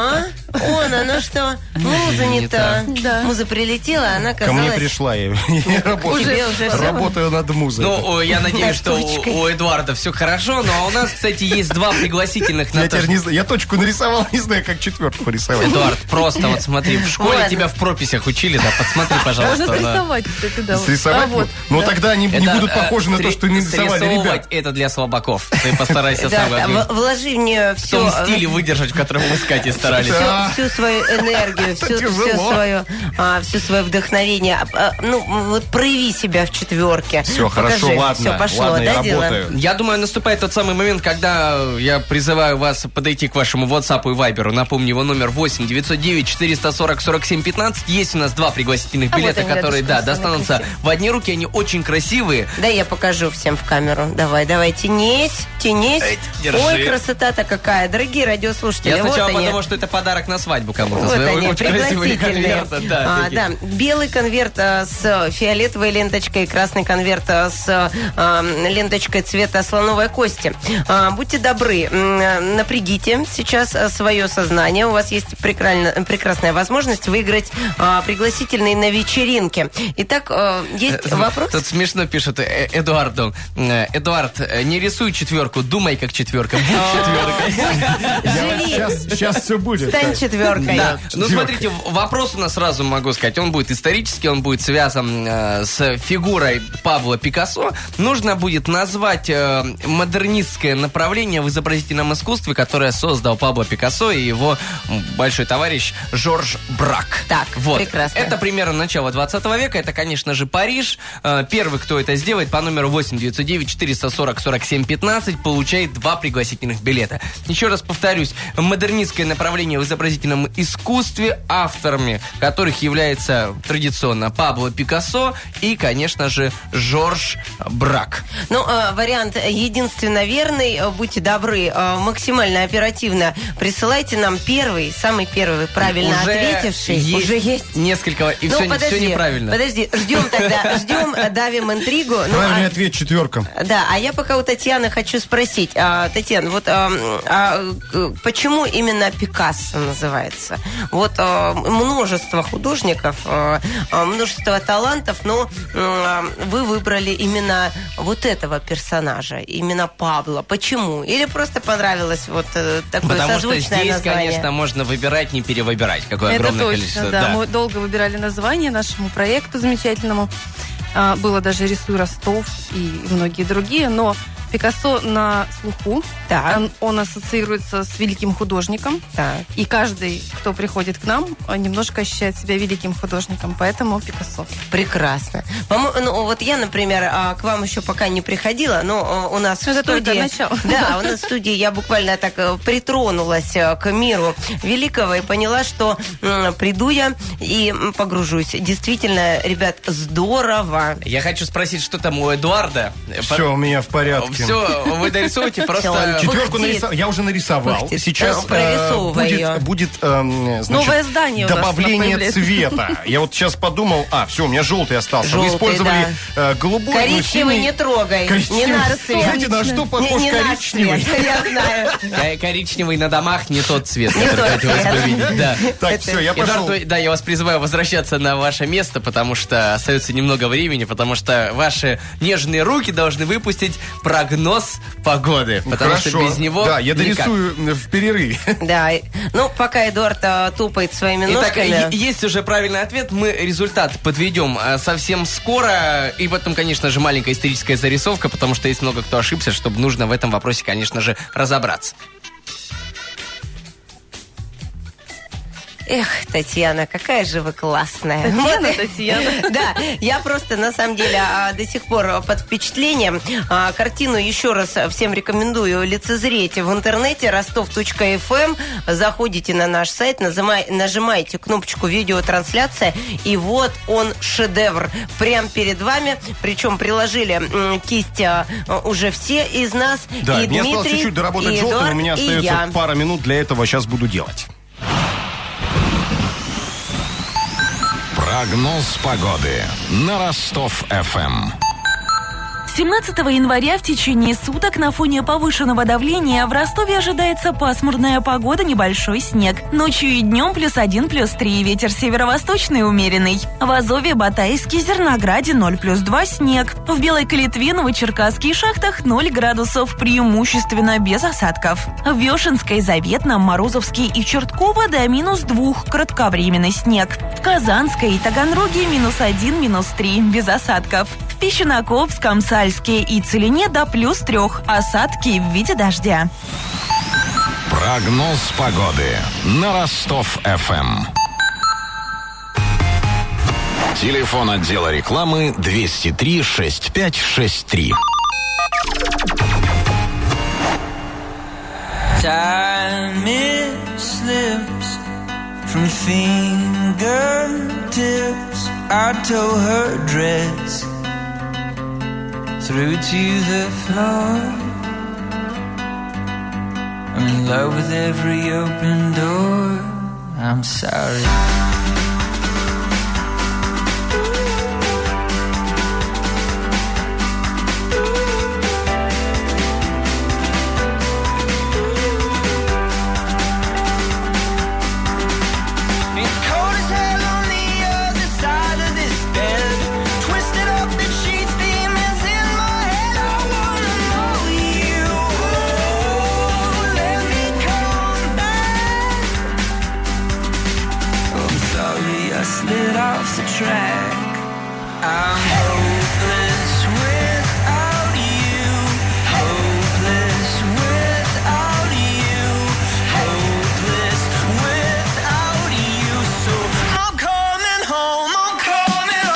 Он, оно что? Муза не та. Да. Муза прилетела, она Ко казалась... мне пришла, я, я работаю, Тебе уже всё. работаю над музой. Ну, я надеюсь, что Точкой. у, у Эдуарда все хорошо, но у нас, кстати, есть два пригласительных на я, то, теперь не знаю, я точку нарисовал, не знаю, как четвертку рисовать. Эдуард, просто вот смотри, в школе Ладно. тебя в прописях учили, да, посмотри, пожалуйста. Можно да. срисовать, кстати, да. вот. Срисовать? А, вот, Но да. тогда они не Это, будут э, похожи на то, сри- что не нарисовали срисовывать ребят. это для слабаков. Ты постарайся Да, сам да, как-нибудь в- вложи в нее в том все... стиле выдержать, в котором мы с Катей старались. Да. всю свою энергию, всю, Это всю тяжело. свою, а, всю свое вдохновение. А, а, ну, вот прояви себя в четверке. Все, хорошо, ладно, Все пошло, ладно, я да, дело? работаю. Я думаю, наступает тот самый момент, когда я призываю вас подойти к вашему WhatsApp и Viber. Напомню, его номер восемь девятьсот девять четыреста сорок сорок семь пятнадцать. Есть у нас два пригласительных А билета, вот они которые, да, рядышком, самые достанутся красивые. в одни руки. Они очень красивые. Да, я покажу всем в камеру. Давай, давай, тянись, тянись. Эй, держи. Ой, красота-то какая. Дорогие радиослушатели, Я сначала вот они. подумал, что это подарок на свадьбу кому-то. Вот Свои они, очень красивые пригласительные. конверты. Да, А, такие. да, белый конверт а, с фиолетовой ленточкой, красный конверт а, с а, ленточкой цвета слоновой кости. А, будьте добры, м, напрягите сейчас а, свое сознание. У вас есть прекрасно- прекрасная возможность выиграть а, пригласительные на вечеринке. Итак, а, есть Э, вопрос? Тут смешно пишет э, Эдуарду. Э, Эдуард, э, не рисуй четверку, думай как четверка. Будь четверкой. Живи, Сейчас, сейчас все будет. стань четверкой. Да. Ну, Четверка. смотрите, в- вопрос у нас сразу могу сказать. Он будет исторический, он будет связан э, с фигурой Пабло Пикассо. Нужно будет назвать э, модернистское направление в изобразительном искусстве, которое создал Пабло Пикассо и его м, большой товарищ Жорж Брак. Так, вот. прекрасно. Это примерно начало двадцатого века. Это, конечно же, Париж. Э, Первый, кто это сделает, по номеру восемь девятьсот девять четыреста сорок сорок семь пятнадцать, получает два пригласительных билета. Еще раз повторюсь, модернистское направление в изобразительном искусстве, авторами которых является традиционно Пабло Пикассо и, конечно же, Жорж Брак. Ну, э, вариант единственно верный. Э, Будьте добры, э, максимально оперативно присылайте нам первый, самый первый правильно Уже ответивший. есть Уже есть. несколько, и Ну, все, подожди, неправильно. Подожди, ждем тогда, ждем, э, давим интригу. Ну, Правильный а- ответ четверка. Да, а я пока у Татьяны хочу спросить. А, Татьяна, вот а, а, э, почему именно Пикассо называется? Вот а, множество художников, а, а, множество талантов, но а, вы выбрали именно вот этого персонажа, именно Пабло. Почему? Или просто понравилось вот э, такое Потому что созвучное здесь, название? конечно, можно выбирать, не перевыбирать. Какое Это огромное точно, количество. да. Мы долго выбирали название нашему проекту замечательному. А, было даже «Рисуй Ростов» и многие другие, но Пикассо на слуху. Так. Он, он ассоциируется с великим художником. Так. И каждый, кто приходит к нам, немножко ощущает себя великим художником. Поэтому Пикассо. Прекрасно. По-мо- Ну, вот я, например, а, к вам еще пока не приходила, но а, у нас в Это только студии... начало. Да, у нас в студии я буквально так э, притронулась э, к миру великого и поняла, что м, приду я и м, погружусь. Действительно, ребят, здорово. Я хочу спросить, что там у Эдуарда? Все у меня в порядке. Все, вы дорисуете просто... Четверку Пыхтит. нарисовал. Я уже нарисовал. Пыхтит. Сейчас Ну, прорисовывай э, ее. будет, будет эм, значит, Новое здание у нас добавление появляется. цвета. Я вот сейчас подумал, а, все, у меня желтый остался. Вы Желтый, использовали э, голубой, но Коричневый синий- не трогай. Коричневый. Не наш цвет. Знаете, на что похож Не- не наш коричневый? цвет, я знаю. Ко- Коричневый на домах не тот цвет, Не который тот хотелось бы цвет. видеть. Да. Так, все, я пошел. Эдуард, вы- да, я вас призываю возвращаться на ваше место, потому что остается немного времени, потому что ваши нежные руки должны выпустить прогноз погоды, потому Хорошо. что без него Да, я никак. дорисую в перерыве. Да, ну, пока Эдуард а, топает своими Итак, ножками... е- есть уже правильный ответ. Мы результат подведем а, совсем скоро. И потом, конечно же, маленькая историческая зарисовка, потому что есть много кто ошибся, чтобы нужно в этом вопросе, конечно же, разобраться. Эх, Татьяна, какая же вы классная. Татьяна, Вот. Татьяна. Да, я просто на самом деле а, до сих пор под впечатлением. А, картину еще раз всем рекомендую лицезреть в интернете ростов точка эф эм. Заходите на наш сайт, назымай- нажимаете кнопочку видеотрансляция, и вот он, шедевр, прямо перед вами. Причем приложили м, кисть а, уже все из нас. Да, и мне Дмитрий, осталось чуть-чуть доработать и желтым, у Эдуард, меня и остается я. пара минут для этого, сейчас буду делать. Прогноз погоды на Ростов-эф эм. семнадцатого января в течение суток на фоне повышенного давления в Ростове ожидается пасмурная погода, небольшой снег. Ночью и днем плюс один, плюс три, ветер северо-восточный умеренный. В Азове, Батайске, Зернограде ноль плюс два, снег. В Белой Калитве, Новочеркасске и Шахтах ноль градусов, преимущественно без осадков. В Вешенской, Заветном, Морозовске и Чертково до минус двух, кратковременный снег. В Казанской и Таганроге минус один, минус три, без осадков. В Песчинокопском, Сальске и Целине до плюс трех, осадки в виде дождя. Прогноз погоды на Ростов-эф эм. Телефон отдела рекламы двести три шестьдесят пять шестьдесят три. Time it slips from fingertips. I tore her dress through to the floor. I'm in love with every open door. I'm sorry. Off the track, I'm hopeless without you, hopeless without you, hopeless without you. So I'm coming home, I'm coming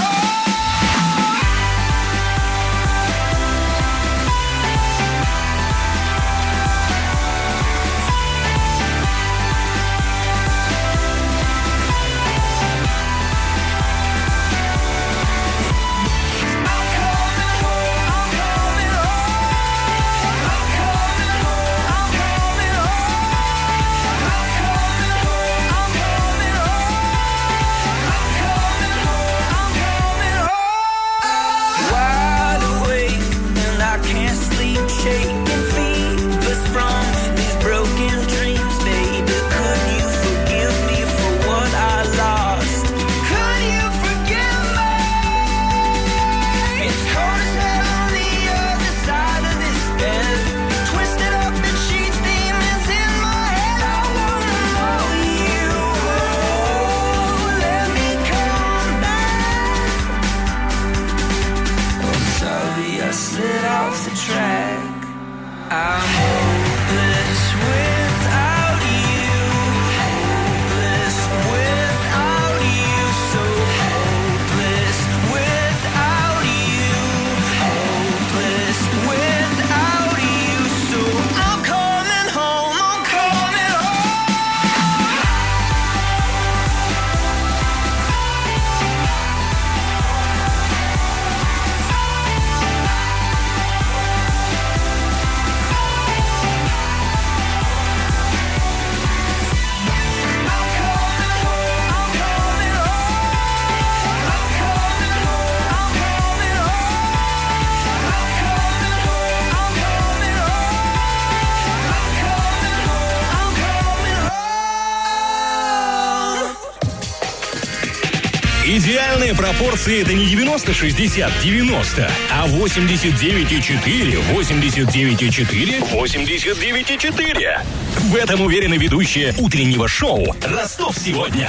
Идеальные пропорции — это не девяносто шестьдесят девяносто, а восемьдесят девять и четыре, восемьдесят девять и четыре, восемьдесят девять и четыре. В этом уверены ведущие утреннего шоу «Ростов сегодня».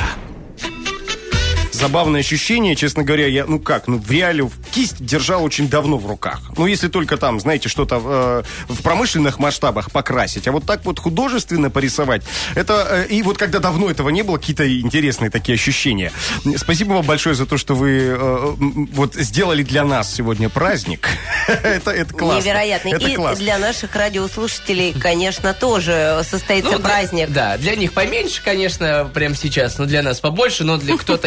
Забавное ощущение, честно говоря, я, ну как, ну в реале кисть держал очень давно в руках. Ну, если только там, знаете, что-то э, в промышленных масштабах покрасить. А вот так вот художественно порисовать, это, э, и вот когда давно этого не было, какие-то интересные такие ощущения. Спасибо вам большое за то, что вы э, вот сделали для нас сегодня праздник. это, это классно. Невероятно. Это и классно. Для наших радиослушателей, конечно, тоже состоится ну, праздник. Да, да, для них поменьше, конечно, прямо сейчас, но для нас побольше, но для кто-то из них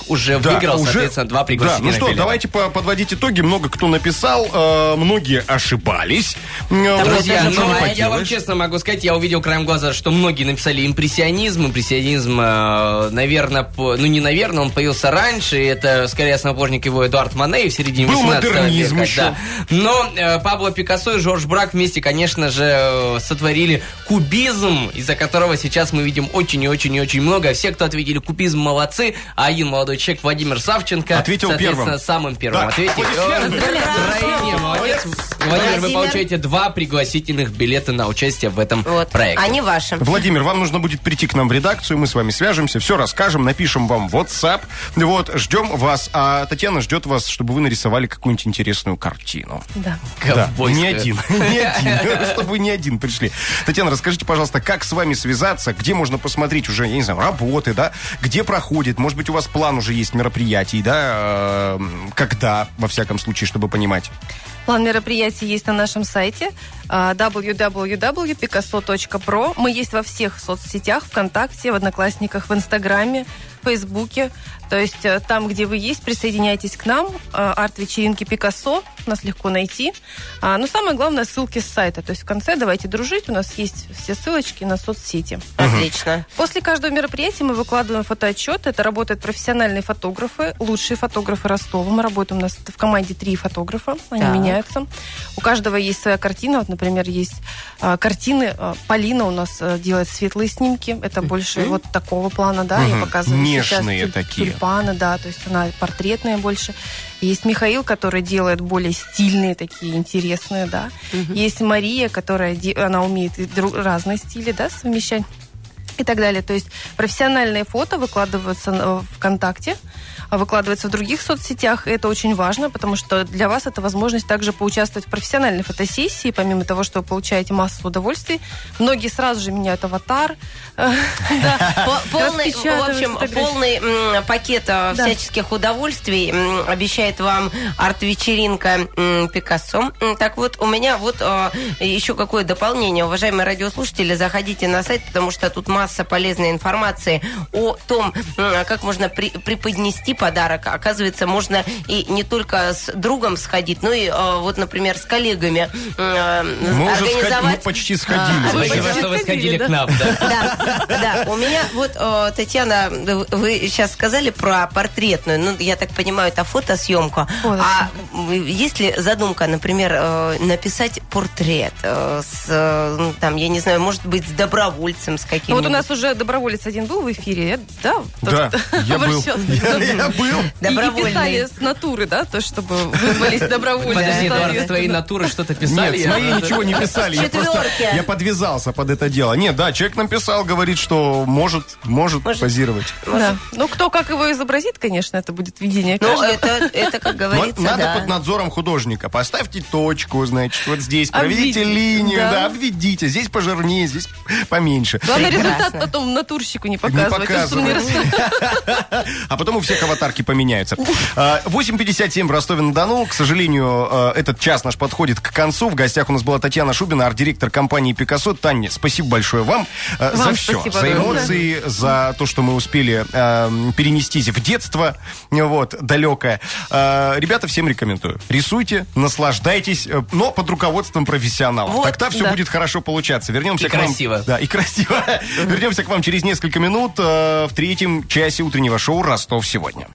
уже Да, выиграл, уже- соответственно, два Да, пригласительных ну что, билета. давайте по- подводить итоги. Много кто написал, э, многие ошибались. Э, вот, Друзья, ничего ну, не я вам поделаешь. честно могу сказать, я увидел краем глаза, что многие написали импрессионизм. Импрессионизм, э, наверное, по- ну не наверное, он появился раньше. Это скорее основоположник его Эдуард Мане в середине Был восемнадцатого модернизм века. еще. Да. Но э, Пабло Пикассо и Жорж Брак вместе, конечно же, э, сотворили кубизм, из-за которого сейчас мы видим очень и очень и очень много. Все, кто ответили кубизм, молодцы. А один молодой человек, Владимир Савченко, Ответил соответственно, первым. самым первым Да, ответил. аплодисменты. Тройне, молодец. Владимир, вы Владимир. получаете два пригласительных билета на участие в этом Вот. проекте. Они ваши. Владимир, вам нужно будет прийти к нам в редакцию, мы с вами свяжемся, все расскажем, напишем вам в WhatsApp. Вот, ждем вас. А Татьяна ждет вас, чтобы вы нарисовали какую-нибудь интересную картину. Да. Да, Ковбойская. не один, не один, чтобы вы не один пришли. Татьяна, расскажите, пожалуйста, как с вами связаться, где можно посмотреть уже, я не знаю, работы, да, где проходит, может быть, у вас план уже есть мероприятий, да, э, когда, во всяком случае, чтобы понимать. План мероприятий есть на нашем сайте а, дабл ю дабл ю дабл ю точка пикассо точка про. Мы есть во всех соцсетях, ВКонтакте, в Одноклассниках, в Инстаграме, в Фейсбуке. То есть э, там, где вы есть, присоединяйтесь к нам. Э, Арт-вечеринки Пикассо. Нас легко найти. А, но самое главное, ссылки с сайта. То есть в конце давайте дружить. У нас есть все ссылочки на соцсети. Отлично. После каждого мероприятия мы выкладываем фотоотчет. Это работают профессиональные фотографы, лучшие фотографы Ростова. Мы работаем у нас в команде три фотографа. Они Так. меняются. У каждого есть своя картина. Вот, например, есть а, картины. А, Полина у нас а, делает светлые снимки. Это больше вот такого плана, да. Я Мгм. показываю сейчас Нежные тюль- такие. тюльпаны, да. То есть она портретная больше. Есть Михаил, который делает более стильные такие, интересные, да. Есть Мария, которая де- она умеет и дру- разные стили, да, совмещать. И так далее. То есть профессиональные фото выкладываются на- ВКонтакте, а выкладываются в других соцсетях. И это очень важно, потому что для вас это возможность также поучаствовать в профессиональной фотосессии, помимо того, что вы получаете массу удовольствий. Многие сразу же меняют аватар. По- Полный, в распечатывают общем, фотографии. полный м, пакет э, Да. всяческих удовольствий м, обещает вам арт-вечеринка м, Пикассо. М, Так вот, у меня вот э, еще какое дополнение. Уважаемые радиослушатели, заходите на сайт, потому что тут масса полезной информации о том, м, как можно при- преподнести подарок. Оказывается, можно и не только с другом сходить, но и, э, вот, например, с коллегами э, Мы уже сходи- мы организовать... почти сходили. А, Спасибо, Почти что вы сходили, сходили да? к нам, да. Да, да. У меня вот, э, Татьяна, вы сейчас сказали про портретную. Ну, я так понимаю, это фотосъемка. Фотосъемка. А есть ли задумка, например, э, написать портрет э, с, э, ну, там, я не знаю, может быть, с добровольцем, с Ну, каким-нибудь? вот у нас уже доброволец один был в эфире, я- да? Да, Тот, я был. обращался. Я я был. И- И Добровольный. писали с натуры, да, то, чтобы вызвались добровольцы. Подожди, Эдуард, с соответственно. твоей натуры что-то писали? Нет, с моей ничего не писали. Я просто Четверки. я подвязался под это дело. Нет, да, человек написал, говорит, что может, может, Может. позировать. Да. Ну, кто как его изобразит, конечно, это будет видение Ну, каждого. это, это, как Вот говорится, надо да. под надзором художника. Поставьте точку, значит, вот здесь. Проведите Обведите, линию, да. да. обведите. Здесь пожирнее, здесь поменьше. Главное, Прекрасно. результат потом натурщику не Не показывать. он сам не показывать. рас- А потом у всех аватарки поменяются. А, восемь пятьдесят семь в Ростове-на-Дону. К сожалению, э, этот час наш подходит к концу. В гостях у нас была Татьяна Шубина, арт-директор компании «Пикассо». Таня, спасибо большое вам, э, за Вам все. спасибо За огромное. эмоции, за то, что мы успели э, перенестись в детство, вот, далекое. Э, ребята, всем рекомендую. Рисуйте, наслаждайтесь, э, но под руководством профессионалов. Вот, Тогда все да. будет хорошо получаться. Вернемся И к вам. красиво. Да, и красиво. Вернемся к вам через несколько минут э, в третьем часе утреннего шоу «Ростов сегодня».